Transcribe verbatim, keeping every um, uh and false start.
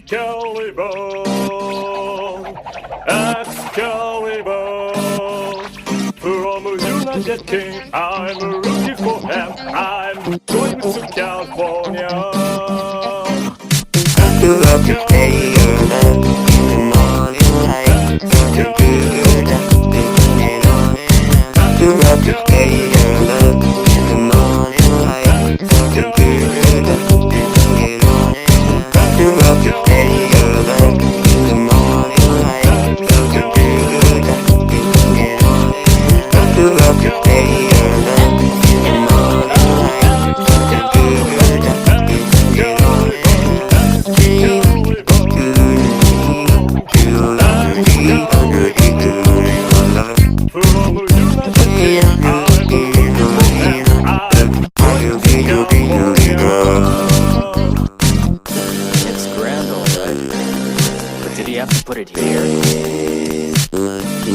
Excalibur, Excalibur. From United King, I'm rooting for him. I'm going to California. You love to stay up in the morning light. You do that, thinking it on. You love to stay up in the morning light. You do that, thinking it on. You love to stay up in the morning light. You do that, thinking it on. You love to stay up in the morning light. You do that, thinking it on. It's grand, alright. But did he have to put it here?